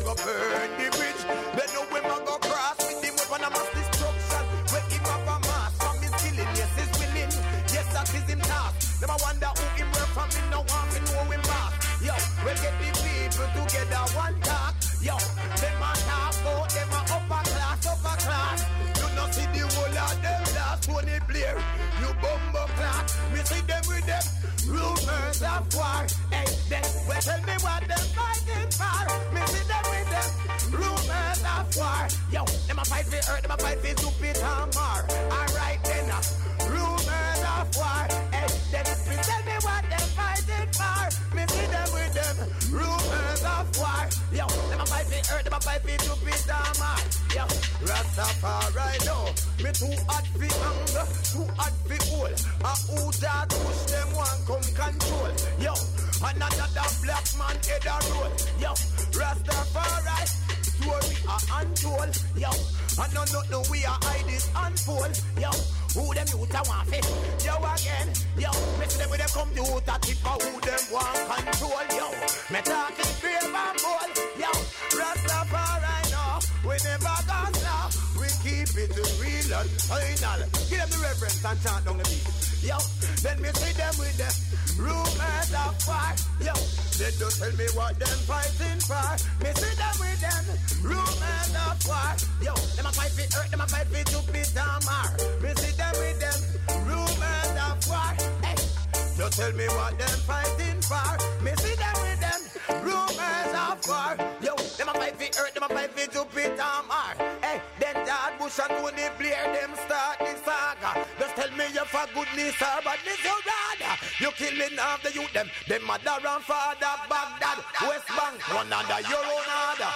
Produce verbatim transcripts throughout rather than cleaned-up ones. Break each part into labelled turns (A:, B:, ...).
A: go burn the bridge. They know when I go cross with him with one of mass destruction. Where him have a mass from his killing, yes, he's willing. Yes, that is him task. Them I wonder who him work from, him no want to know him back. Yo, we get the people together one talk. Yo, them a talk about them a upper class, upper class. You not see the whole of them last Tony Blair. You bumbo class, we see them with them rumors of war. Hey, then well tell me what them fighting for. Me see them with them rumors of war. Yo, them a fight for earth, them a fight for stupid and more. Alright then, uh, rumors of war. Hey, then me tell me what them fighting for. Me see them with them rumors of war. Yo, them a fight for earth, them a fight for stupid and more. Yo, Rastafari now, me too hot for anger, too hot for old. A who that push them one come control. Yo, another black man head a roll. Yo, Rastafari, story a untold. Yo, I know nothing we are hide it unfold. Yo, who them youth a want fit? Yo again, yo, me see them with them come to youth a tip for who them want control. Yo, me talking brave and bold. Yo, Rastafari now, we never gone now. We keep it real and final. Give them the reverence and chant down the beat. Yo, then me see them with the rumors of war. Yo, they don't tell me what them fighting for. Me see them with them rumors of war. Yo, them a fight for earth, them a fight for stupid and more. Me see them with them rumors of war. Hey, you tell me what them fighting for. Me see them with them rumors of war. Yo, them a fight for earth, them a fight for stupid and more. Hey, then George Bush and Tony Blair them start the saga. Just tell me you for goodness or badness you rather. You killing half the youth them. Them mother and father Baghdad, West Bank, one under your own order.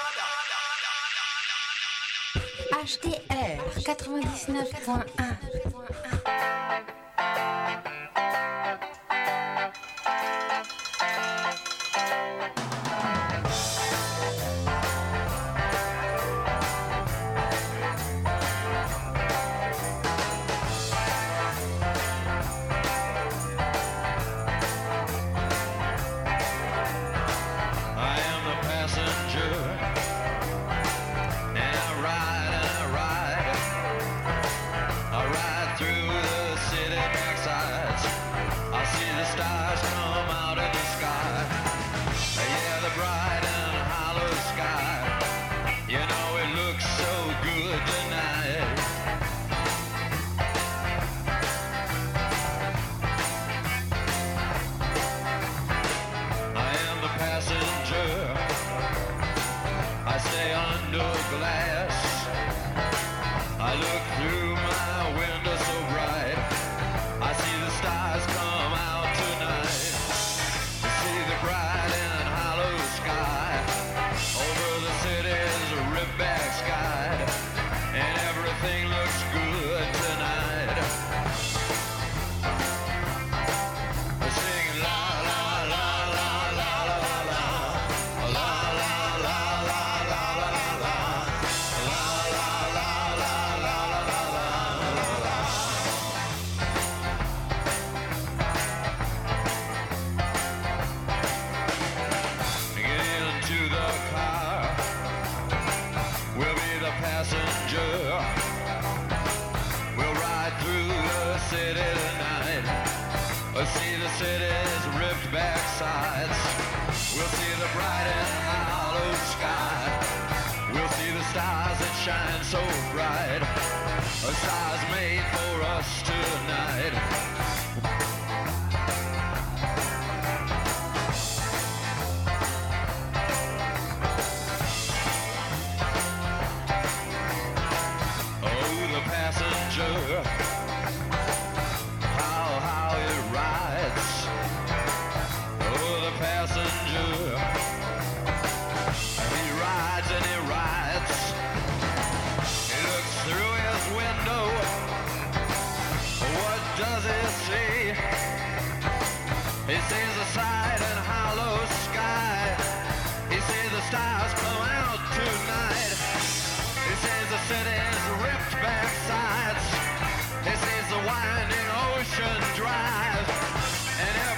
B: H D R quatre-vingt-dix-neuf point un.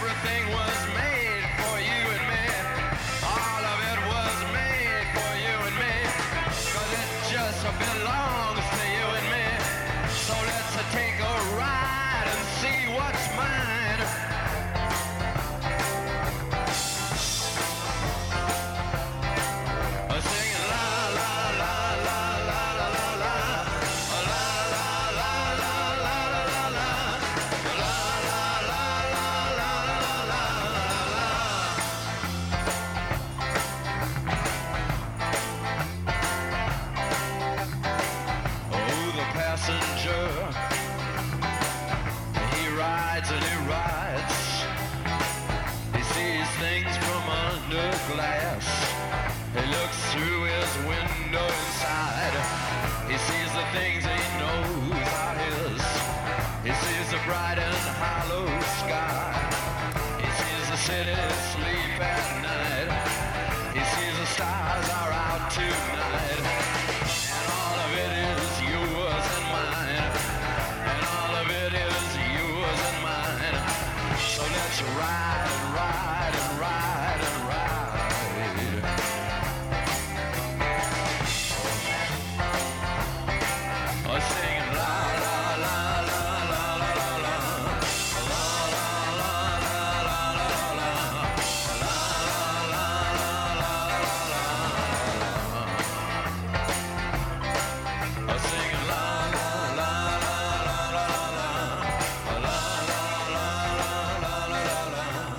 C: Everything was made for you and me. All of it was made for you and city sleep at night. He sees the stars are out tonight. And all of it is yours and mine. And all of it is yours and mine. So let's ride and ride and ride and ride. Oh, singing la la la la la la la la. La la la la la la la. La la la la la la la. Oh, singing la la la la la la la. La la la la la la la.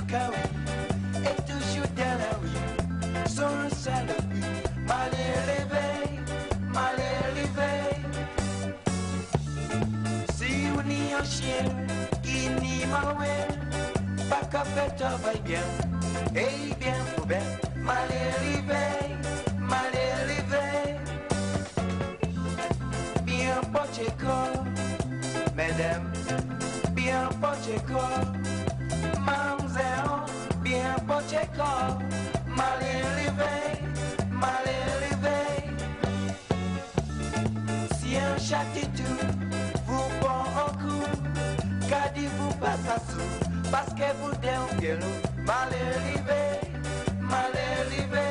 D: carré et toujours dans la rue, son salopie, mal élevé, mal élevé. Si on y a un chien qui n'y m'a pas qu'à faire travail bien, et bien pour bien, mal élevé, mal élevé. Bien porté corps, mesdames, bien porté corps, mademoiselle, bien porté corps, mal élevé, mal élevé. Si un château vous prend un coup, gardez-vous pas ça sous, parce que vous êtes bien mal élevé, mal élevé.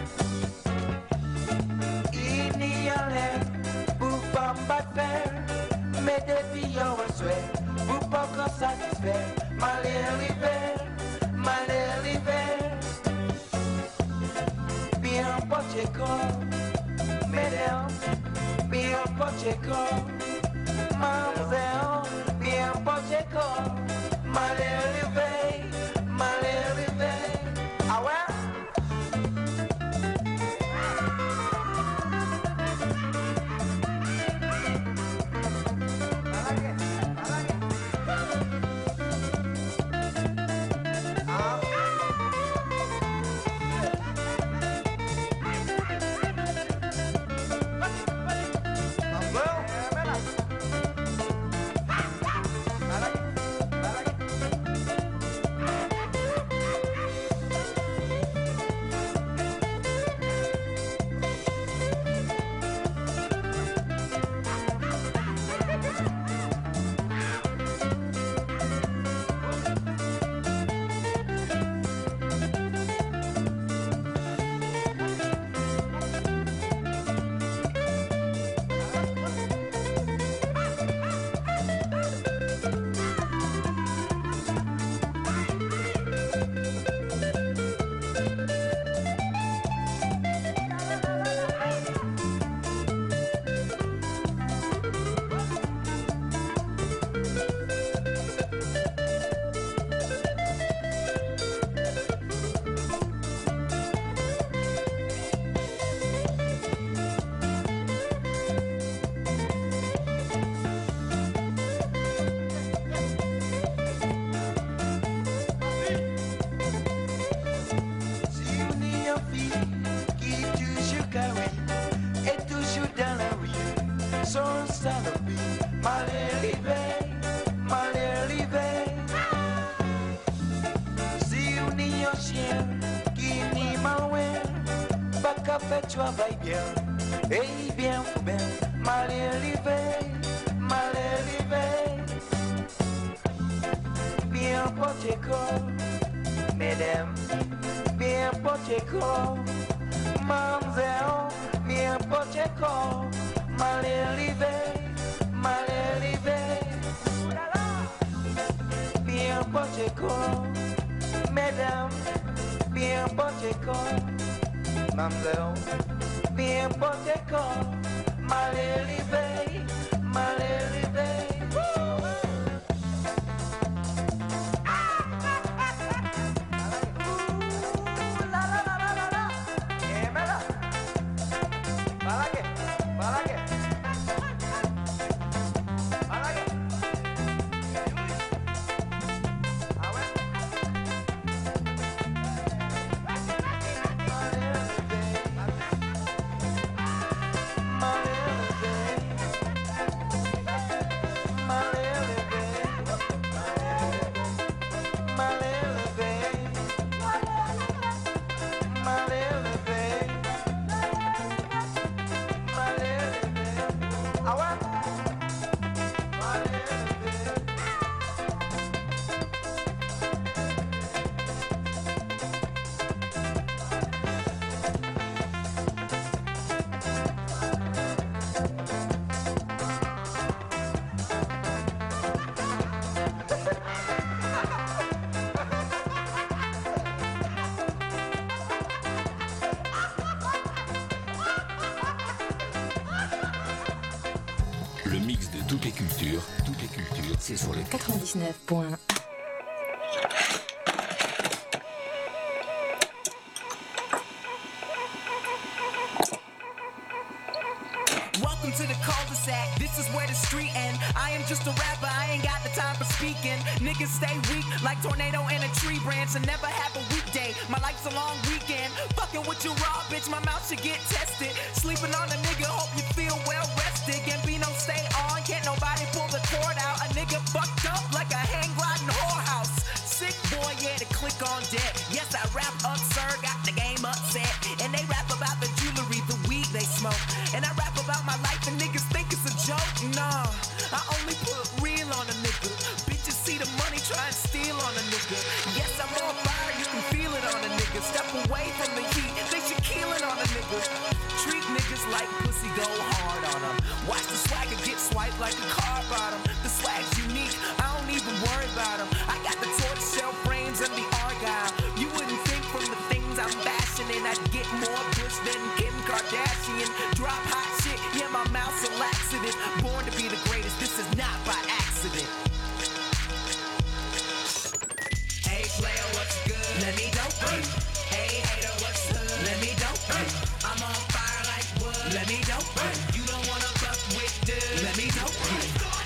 D: Il n'y a rien pour pas faire, mais depuis y'a un souhait, pour pas qu'on satisfait, mal élevé, mal élevé. Bien porté corps, mesdames, bien porté corps, mademoiselle, bien porté corps, mal élevé, mal élevé. Ah ouais? Travaille bien, et bien ou bien, mal élevé, mal élevé. Bien porté corps, mesdames, bien porté corps, mademoiselle, bien porté corps, mal élevé, mal élevé. Bien porté corps, mesdames, bien porté corps, mademoiselle, bien porté corps, mal élevé, mal élevé.
E: Le mix de toutes les cultures, toutes les cultures, c'est sur le
B: quatre-vingt-dix-neuf point un.
F: Welcome to the cul-de-sac, this is where the street end. I am just a rapper, I ain't got the time for speaking. Niggas stay weak like tornado in a tree branch and never have a weekday. My life's a long weekend. Fucking with you raw, bitch, my mouth should get tested. Sleeping on a nigga, hope you feel well rested. Gambino stay on, can't nobody pull the cord out. A nigga fucked up like a hang gliding whorehouse. Sick boy, yeah, to click on deck. Yes, I rap absurd, got the game upset. And they rap about the jewelry, the weed they smoke. And I rap about my life and niggas think it's a joke. Nah, I only put real on a nigga. Bitches see the money, try and steal on a nigga. Yes, I'm on fire, you can feel it on a nigga. Step away from the heat, they should kill it on a nigga. Treat niggas like pussy, go hard on them. Watch the swagger get swiped like a car bottom. The swag's unique, I don't even worry about them. I got the tortoise shell frames and the argyle. You wouldn't think from the things I'm fashioning I'd get more push than Kim Kardashian. Drop hot shit, yeah, my mouth's a laxative. Born to be the greatest, this is not by accident. Hey player, what's good? Let me dope you. Hey hater, what's good? Let me dope you. I'm on fire like wood. Let me dope you. You don't wanna fuck with dude. Let me dope you.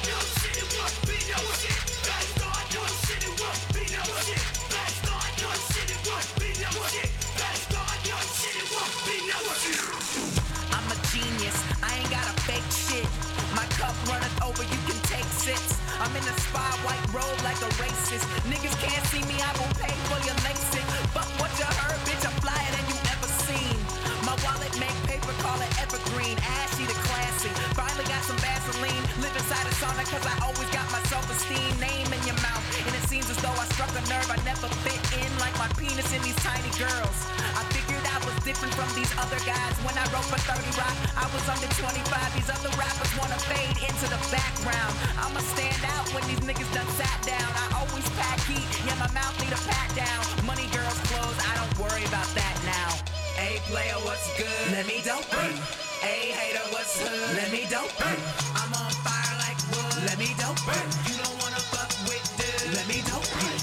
F: I'm a genius, I ain't got a fake shit. My cup runneth over, you can take sips. I'm in a spy white robe like a racist. Niggas can't see me, I won't pay for your LASIK. Fuck what you heard, bitch, I'm flyer than you ever seen. My wallet make paper, call it evergreen. Ashy to classy, finally got some Vaseline. Live inside a sauna cause I always got my self-esteem. Name in your mouth, and it seems as though I struck a nerve. I never fit in like my penis in these tiny girls. I figured I was different from these other guys. When I wrote for thirty Rock, I was under twenty-five. These other rappers wanna fade into the background. I'ma stand out when these niggas done sat down. I always pack heat, yeah, my mouth need a pat down. Money, girls, clothes, I don't worry about that now. Hey player, what's good? Let me dope you. Hey hater, what's hood? Let me dope you. I'm on fire like wood. Let me dope you. You don't wanna fuck with dude. Let me dope you.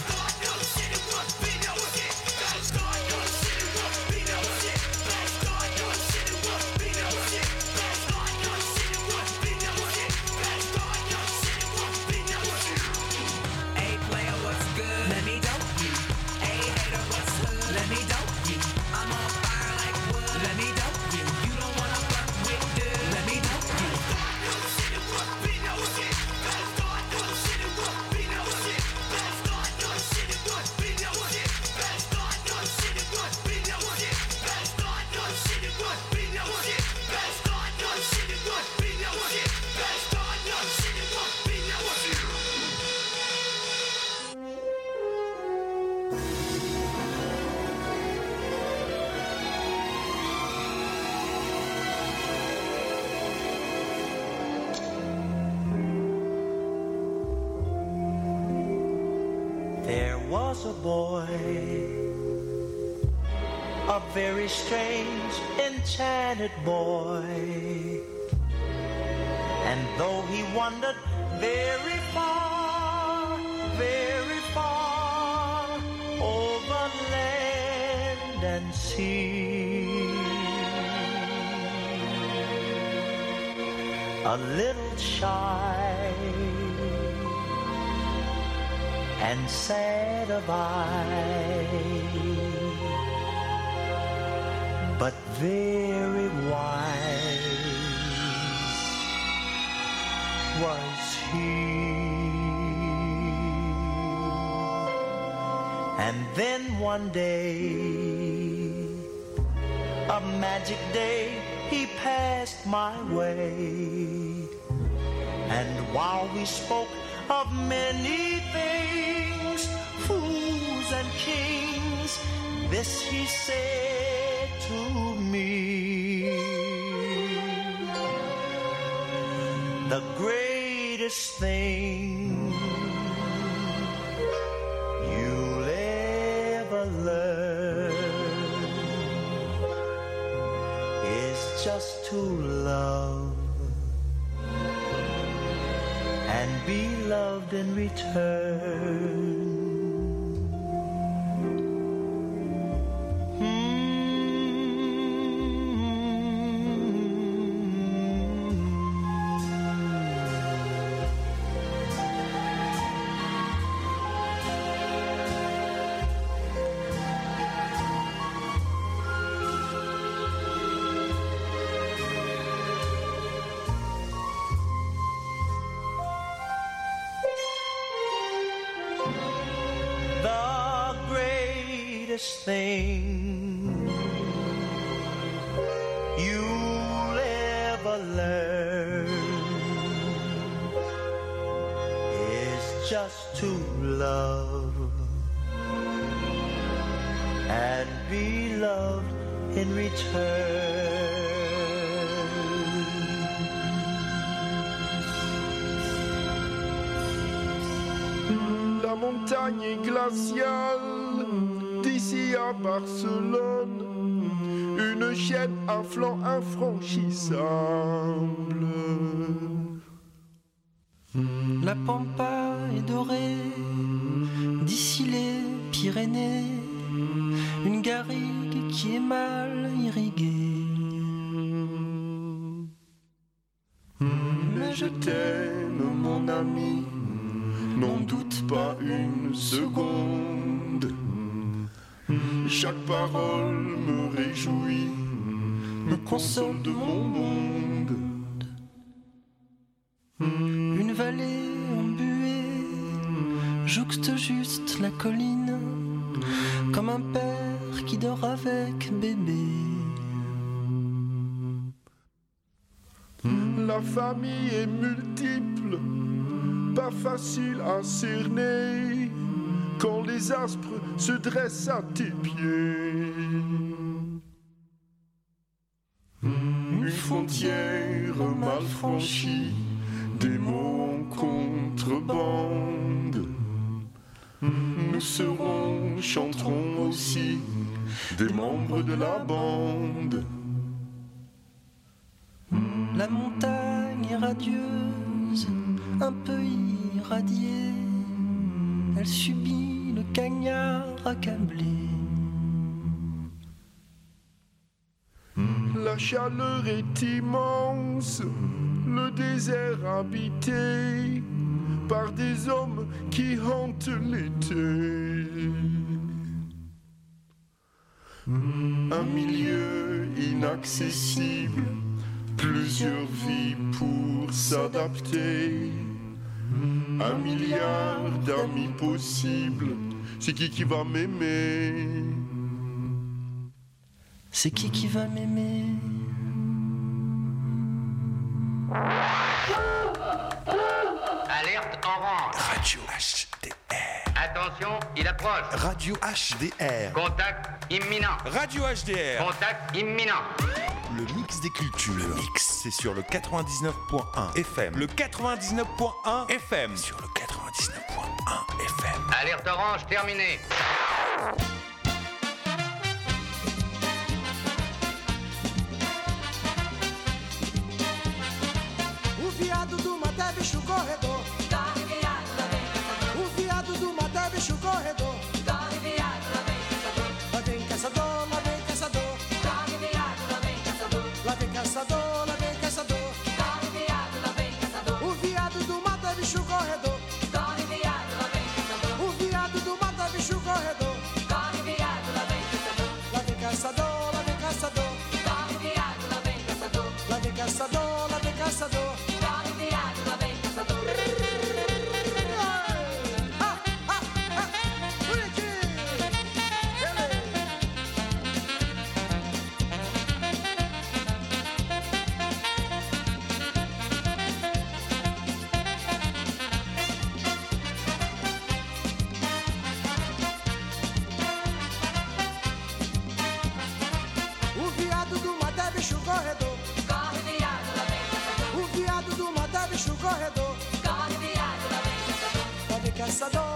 D: Was a boy, a very strange, enchanted boy, and though he wandered very far, very far, over land and sea, a little shy and sad of eye, but very wise was he. And then one day, a magic day, he passed my way, and while we spoke of many things, fools and kings, this he said to me: the greatest thing you'll ever learn is just to love and be loved in return. Mm-hmm.
G: greatest thing you'll ever learn is just to love and be loved in return.
H: La montagne est glaciale, d'ici à Barcelone, une chaîne à flanc infranchissable.
G: La pampa est dorée, d'ici les Pyrénées, une garrigue qui est mal irriguée.
H: Mais je t'aime, mon ami, n'en doute pas une seconde. Chaque parole me réjouit, me console de mon monde.
G: Une vallée embuée jouxte juste la colline, comme un père qui dort avec bébé.
H: La famille est multiple, pas facile à cerner quand les aspres se dressent à tes pieds. Une frontière mal franchie, des mots en contrebande. Nous serons, chanterons aussi, des membres de la bande.
G: La montagne est radieuse, un peu irradiée, elle subit le cagnard accablé.
H: La chaleur est immense, le désert habité par des hommes qui hantent l'été. Un milieu inaccessible, plusieurs vies pour s'adapter. Un milliard d'amis possibles, c'est qui qui va m'aimer?
G: C'est qui qui va m'aimer?
I: Alerte orange.
J: Radio H D R.
I: Attention, il approche.
J: Radio H D R.
I: Contact imminent.
J: Radio H D R.
I: Contact imminent.
J: Le mix des cultures. Le mix, c'est sur le quatre-vingt-dix-neuf point un F M. Le quatre-vingt-dix-neuf point un F M. Sur le quatre-vingt-dix-neuf point un F M.
I: Alerte orange terminée.
K: O viado do mata é bicho corredor. Corre viado, lá vem caçador. O viado do mata é bicho corredor. Corre viado, lá vem caçador. Lá vem caçador, lá vem caçador. Corre viado, lá vem caçador. Lá vem caçador, lá vem caçador. Corre viado, lá vem caçador. O viado do mata é bicho corredor. Corre viado, lá vem caçador. O viado do mata é bicho corredor. Corre viado, lá vem caçador. Lá vem caçador, lá vem caçador. Corre viado, lá vem caçador. Lá vem caçador, lá vem caçador. Caçador.